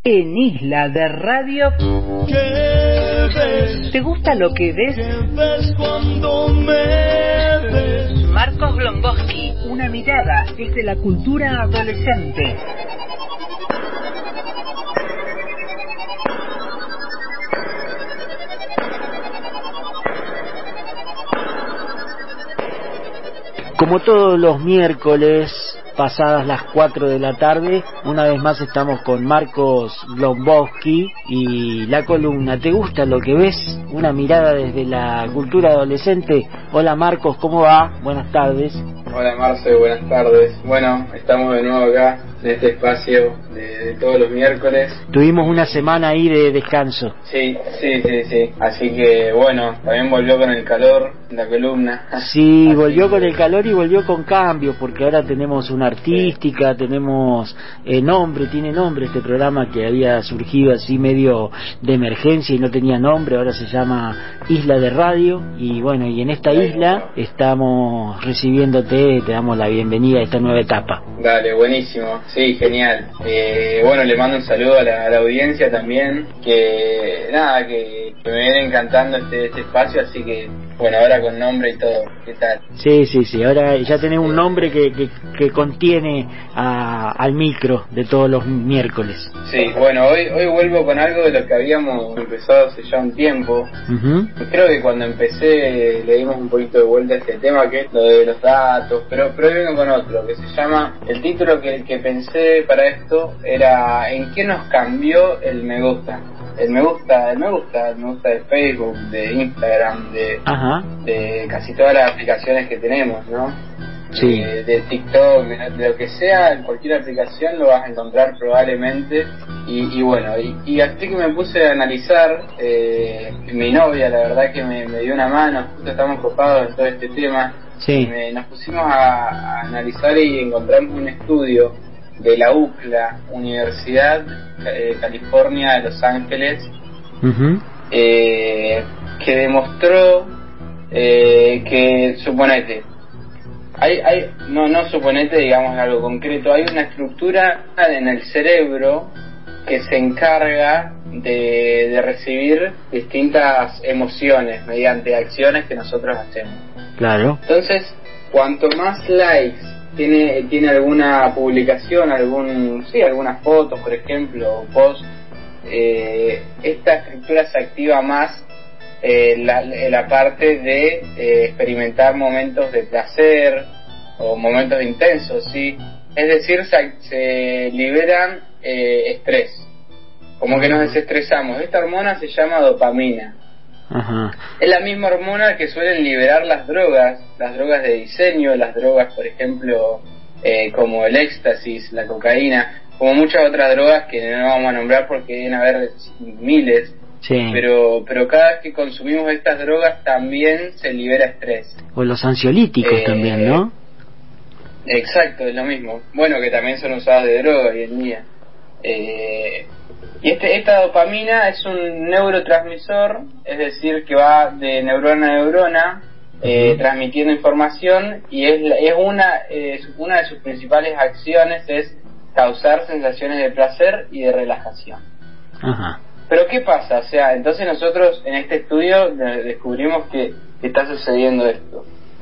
En Isla de Radio. ¿Te gusta lo que ves? Marcos Glomboski, una mirada desde la cultura adolescente. Como todos los miércoles, pasadas las 4 de la tarde, una vez más estamos con Marcos Glomboski y la columna ¿Te gusta lo que ves? Una mirada desde la cultura adolescente. Hola Marcos, ¿cómo va? Buenas tardes. Hola Marce, buenas tardes. Bueno, estamos de nuevo acá en este espacio de todos los miércoles. Tuvimos una semana ahí de descanso. Sí. Así que bueno, también volvió con el calor la columna. Sí, volvió con el calor y volvió con cambios, porque ahora tenemos una artística, tenemos tiene nombre este programa que había surgido así medio de emergencia y no tenía nombre, ahora se llama Isla de Radio, y bueno, y en esta isla estamos recibiéndote, te damos la bienvenida a esta nueva etapa. Dale, buenísimo, sí, genial. Bueno, le mando un saludo a la audiencia también, que nada, que me viene encantando este espacio, así que bueno, ahora con nombre y todo, ¿qué tal? Sí, ahora ya tenés un nombre que contiene al micro de todos los miércoles. Sí, bueno, hoy vuelvo con algo de lo que habíamos empezado hace ya un tiempo. Creo que cuando empecé le dimos un poquito de vuelta a este tema, que es lo de los datos, pero hoy vengo con otro, que se llama, el título que pensé para esto era ¿en qué nos cambió el me gusta? El me gusta de Facebook, de Instagram, de casi todas las aplicaciones que tenemos, ¿no? Sí. De TikTok, de lo que sea, en cualquier aplicación lo vas a encontrar probablemente. Y bueno, y así que me puse a analizar, mi novia la verdad que me dio una mano, justo estamos copados en todo este tema. Sí. Nos pusimos a analizar y encontramos un estudio de la UCLA, Universidad California de Los Ángeles, que demostró que, suponete, no suponete, digamos algo concreto, hay una estructura en el cerebro que se encarga de recibir distintas emociones mediante acciones que nosotros hacemos. Claro. Entonces, cuanto más likes tiene alguna publicación, algunas fotos, por ejemplo, o post, esta estructura se activa más, la parte de experimentar momentos de placer o momentos intensos, ¿sí? Es decir, se liberan estrés, como que nos desestresamos. Esta hormona se llama dopamina. Es la misma hormona que suelen liberar las drogas de diseño, las drogas, por ejemplo, como el éxtasis, la cocaína, como muchas otras drogas que no vamos a nombrar porque deben haber miles. Sí. Pero cada vez que consumimos estas drogas también se libera estrés. O los ansiolíticos también, ¿no? Exacto, es lo mismo. Bueno, que también son usados de droga hoy en día. Y esta dopamina es un neurotransmisor, es decir, que va de neurona a neurona, transmitiendo información, y es una de sus principales acciones es causar sensaciones de placer y de relajación. Pero ¿qué pasa? O sea, entonces nosotros en este estudio descubrimos que está sucediendo esto.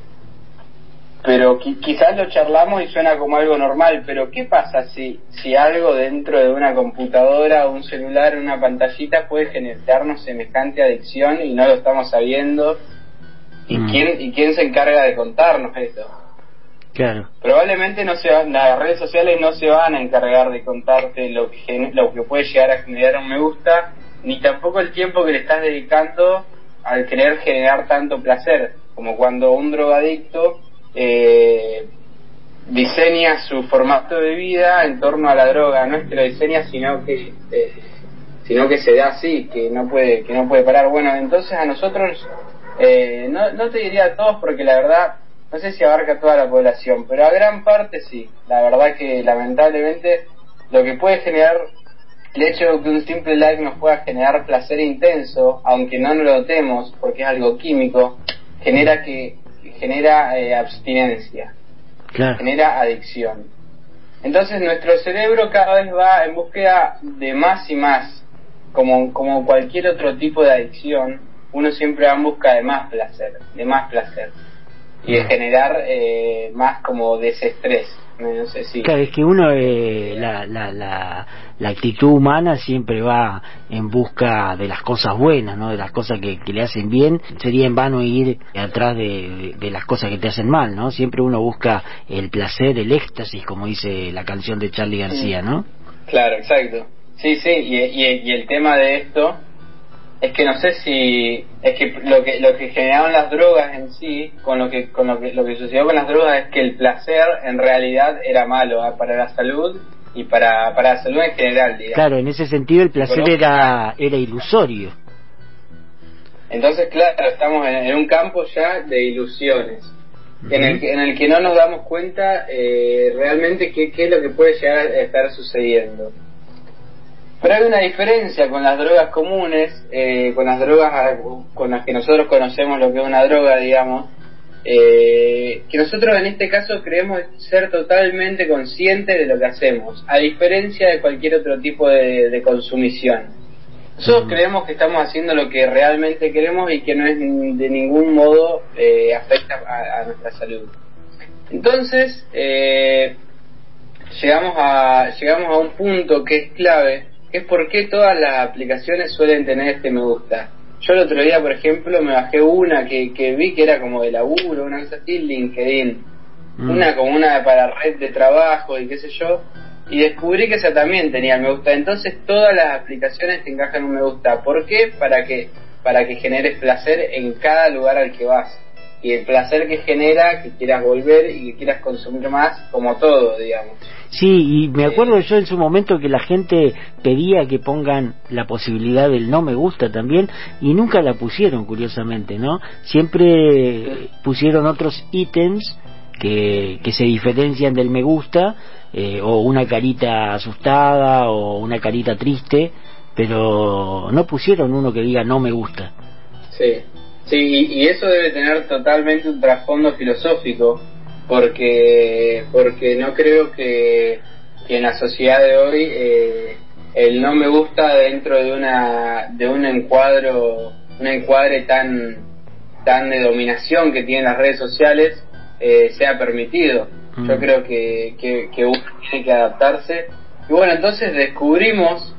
Pero quizás lo charlamos y suena como algo normal, pero ¿qué pasa si algo dentro de una computadora, un celular, una pantallita puede generarnos semejante adicción y no lo estamos sabiendo? ¿Y quién se encarga de contarnos esto? Claro. Probablemente las redes sociales no se van a encargar de contarte lo que puede llegar a generar un me gusta, ni tampoco el tiempo que le estás dedicando al querer generar tanto placer, como cuando un drogadicto diseña su formato de vida en torno a la droga. No es que lo diseña, sino que se da así, que no puede parar. Bueno, entonces a nosotros, no te diría a todos, porque la verdad no sé si abarca a toda la población, pero a gran parte sí. La verdad que lamentablemente lo que puede generar el hecho de que un simple like nos pueda generar placer intenso, aunque no lo notemos porque es algo químico, genera abstinencia. Claro. Genera adicción. Entonces nuestro cerebro cada vez va en búsqueda de más y más, como cualquier otro tipo de adicción, uno siempre va en busca de más placer, y de generar más como desestrés. No sé si... Claro, es que uno, la actitud humana siempre va en busca de las cosas buenas, ¿no? De las cosas que le hacen bien. Sería en vano ir atrás de las cosas que te hacen mal, ¿no? Siempre uno busca el placer, el éxtasis, como dice la canción de Charly García, ¿no? Claro, exacto. Sí, y el tema de esto es que no sé si es que lo que generaron las drogas en sí, lo que sucedió con las drogas es que el placer en realidad era malo, ¿eh? Para la salud y para la salud en general, digamos. Claro, en ese sentido el placer era ilusorio. Entonces, claro, estamos en un campo ya de ilusiones, en el que no nos damos cuenta realmente qué es lo que puede llegar a estar sucediendo. Pero hay una diferencia con las drogas comunes, con las drogas con las que nosotros conocemos lo que es una droga, digamos, que nosotros en este caso creemos ser totalmente conscientes de lo que hacemos, a diferencia de cualquier otro tipo de consumición. Nosotros creemos que estamos haciendo lo que realmente queremos y que no es de ningún modo afecta a nuestra salud. Entonces, llegamos a un punto que es clave, que es por qué todas las aplicaciones suelen tener este me gusta. Yo el otro día, por ejemplo, me bajé una que vi que era como de laburo, una cosa así, LinkedIn, una como una para red de trabajo y qué sé yo, y descubrí que esa también tenía me gusta. Entonces todas las aplicaciones te encajan un me gusta. ¿Por qué? Para que generes placer en cada lugar al que vas. Y el placer que genera, que quieras volver y que quieras consumir más, como todo, digamos. Sí, y me acuerdo yo en su momento que la gente pedía que pongan la posibilidad del no me gusta también, y nunca la pusieron, curiosamente, ¿no? Siempre pusieron otros ítems que se diferencian del me gusta, o una carita asustada o una carita triste, pero no pusieron uno que diga no me gusta. Sí, y eso debe tener totalmente un trasfondo filosófico, porque no creo que en la sociedad de hoy el no me gusta dentro de un encuadre tan de dominación que tienen las redes sociales sea permitido. Yo creo que uno tiene que adaptarse. Y bueno, entonces descubrimos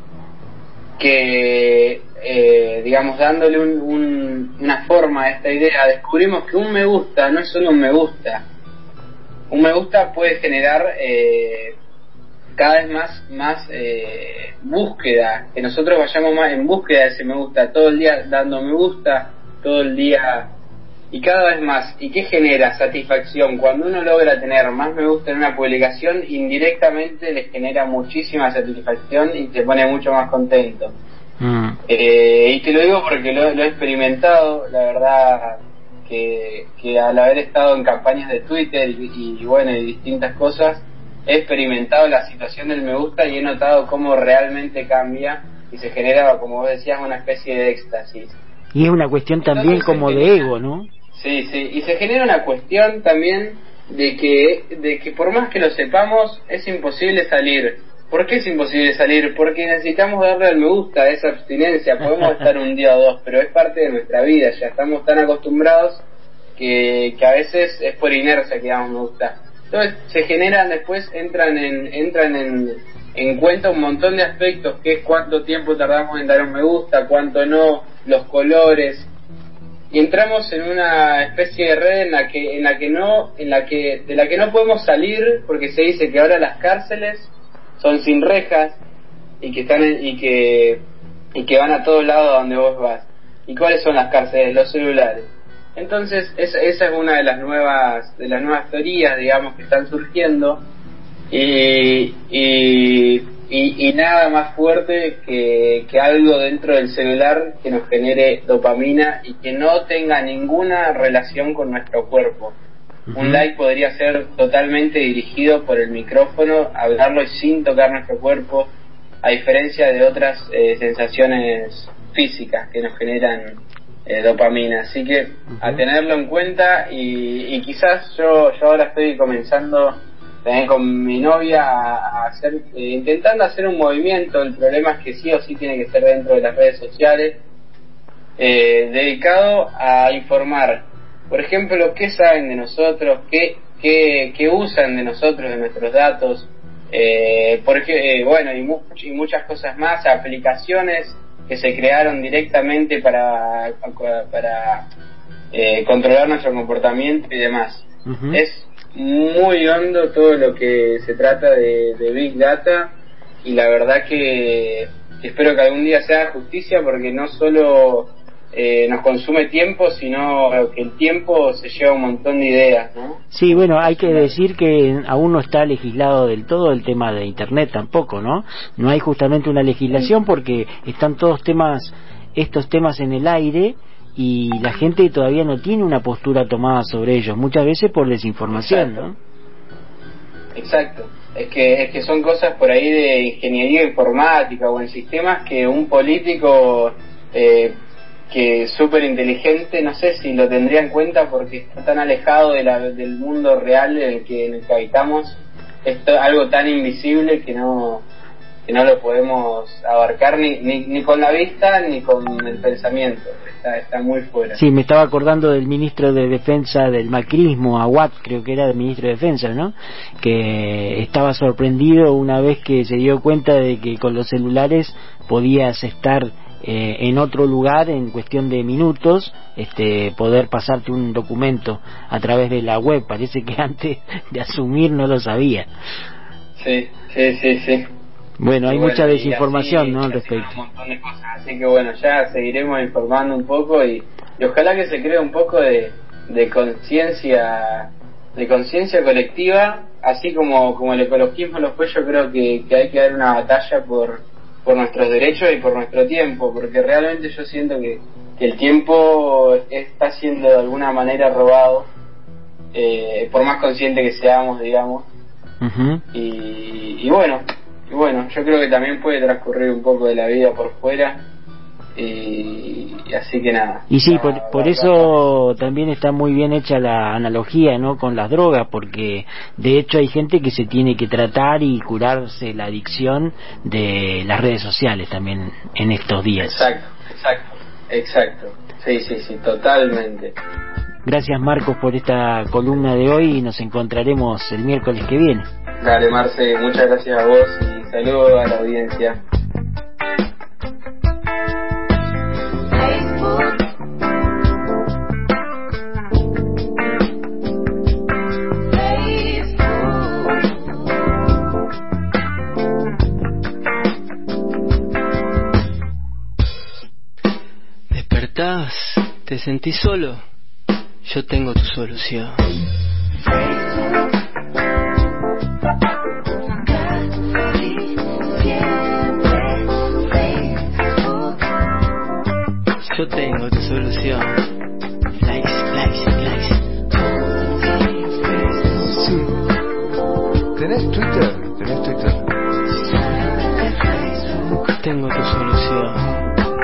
que, digamos, dándole una forma a esta idea, descubrimos que un me gusta no es solo un me gusta. Un me gusta puede generar cada vez más búsqueda, que nosotros vayamos más en búsqueda de ese me gusta, todo el día dando me gusta, todo el día, y cada vez más. ¿Y qué genera? Satisfacción. Cuando uno logra tener más me gusta en una publicación, indirectamente le genera muchísima satisfacción y se pone mucho más contento. Y te lo digo porque lo he experimentado, la verdad, que al haber estado en campañas de Twitter y bueno, y distintas cosas, he experimentado la situación del me gusta y he notado cómo realmente cambia y se genera, como vos decías, una especie de éxtasis. Y es una cuestión también como de ego, ¿no? Sí, y se genera una cuestión también de que por más que lo sepamos, es imposible salir. ¿Por qué es imposible salir? Porque necesitamos darle al me gusta a esa abstinencia. Podemos estar un día o dos, pero es parte de nuestra vida. Ya estamos tan acostumbrados que a veces es por inercia que damos me gusta. Entonces se generan después, entran en cuenta un montón de aspectos, que es cuánto tiempo tardamos en dar un me gusta, cuánto no, los colores. Y entramos en una especie de red de la que no podemos salir, porque se dice que ahora las cárceles son sin rejas y que que van a todos lados a donde vos vas. ¿Y cuáles son las cárceles? Los celulares. Entonces esa es una de las nuevas teorías, digamos, que están surgiendo, y nada más fuerte que algo dentro del celular que nos genere dopamina y que no tenga ninguna relación con nuestro cuerpo. Un like podría ser totalmente dirigido por el micrófono, hablarlo y sin tocar nuestro cuerpo, a diferencia de otras sensaciones físicas que nos generan dopamina. Así que a tenerlo en cuenta, y quizás yo ahora estoy comenzando también con mi novia a hacer, intentando hacer un movimiento. El problema es que sí o sí tiene que ser dentro de las redes sociales, dedicado a informar, por ejemplo, qué saben de nosotros, qué usan de nosotros, de nuestros datos, bueno, y muchas cosas más, aplicaciones que se crearon directamente para controlar nuestro comportamiento y demás. Uh-huh. Es muy hondo todo lo que se trata de Big Data, y la verdad que espero que algún día se haga justicia, porque no solo nos consume tiempo, sino que el tiempo se lleva un montón de ideas, ¿no? Sí, bueno, hay que decir que aún no está legislado del todo el tema de Internet tampoco, ¿no? No hay justamente una legislación porque están estos temas en el aire, y la gente todavía no tiene una postura tomada sobre ellos, muchas veces por desinformación. Exacto. ¿No? Exacto. Es que son cosas por ahí de ingeniería informática o en sistemas que un político que es súper inteligente, no sé si lo tendría en cuenta, porque está tan alejado del mundo real en el que habitamos. Es algo tan invisible que no lo podemos abarcar ni con la vista ni con el pensamiento. Está muy fuera. Sí, me estaba acordando del ministro de Defensa del macrismo, Aguad, creo que era el ministro de Defensa, ¿no? Que estaba sorprendido una vez que se dio cuenta de que con los celulares podías estar en otro lugar en cuestión de minutos, poder pasarte un documento a través de la web. Parece que antes de asumir no lo sabía. Sí. Bueno, hay mucha desinformación, así, ¿no?, al así respecto. un montón de cosas. Así que bueno, ya seguiremos informando un poco, y ojalá que se cree un poco de conciencia colectiva, así como el ecologismo lo fue. Yo creo que hay que dar una batalla por nuestros derechos y por nuestro tiempo, porque realmente yo siento que el tiempo está siendo de alguna manera robado, por más consciente que seamos, digamos. Uh-huh. Y bueno, yo creo que también puede transcurrir un poco de la vida por fuera, y así que nada. Y sí, por eso también está muy bien hecha la analogía, ¿no?, con las drogas, porque de hecho hay gente que se tiene que tratar y curarse la adicción de las redes sociales también en estos días. Exacto. Sí, totalmente. Gracias, Marcos, por esta columna de hoy, y nos encontraremos el miércoles que viene. Dale, Marce, muchas gracias a vos y saludos a la audiencia. ¿Despertás? ¿Te sentís solo? Yo tengo tu solución. Yo tengo tu solución. Likes. ¿Tenés Twitter? Tengo tu solución.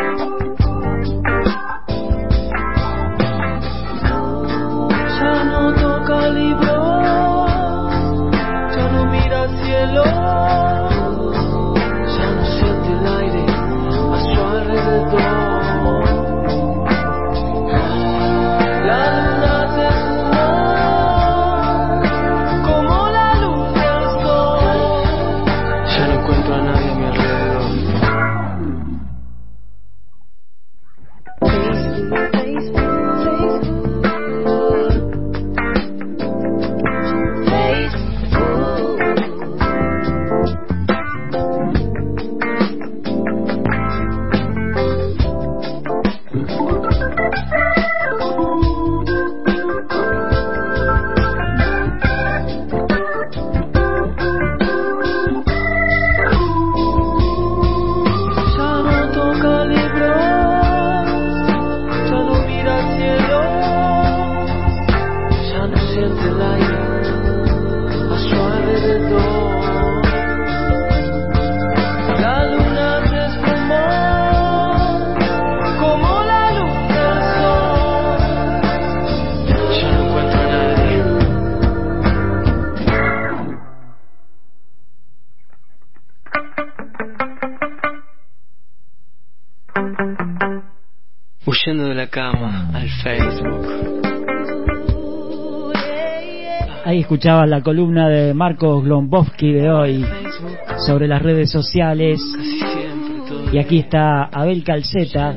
Ya no toca libro, ya no mira al cielo, ya no siente el aire a su alrededor. La luna se suma como la luz del sol. Ya no encuentro a nadie a mi alrededor. Huyendo de la cama al Facebook. Ahí escuchaban la columna de Marcos Glombowski de hoy sobre las redes sociales. Y aquí está Abel Calceta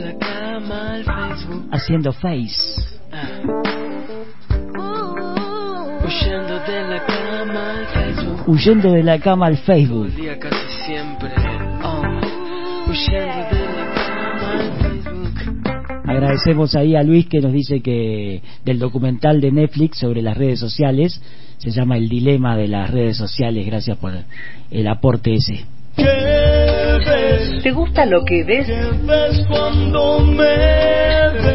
haciendo Face. Huyendo de la cama al Facebook. Huyendo de la cama al Facebook. Día casi siempre. Huyendo de la cama al Facebook. Agradecemos ahí a Luis que nos dice que del documental de Netflix sobre las redes sociales, se llama El dilema de las redes sociales. Gracias por el aporte ese. ¿Te gusta lo que ves? ¿Qué ves cuando me ves?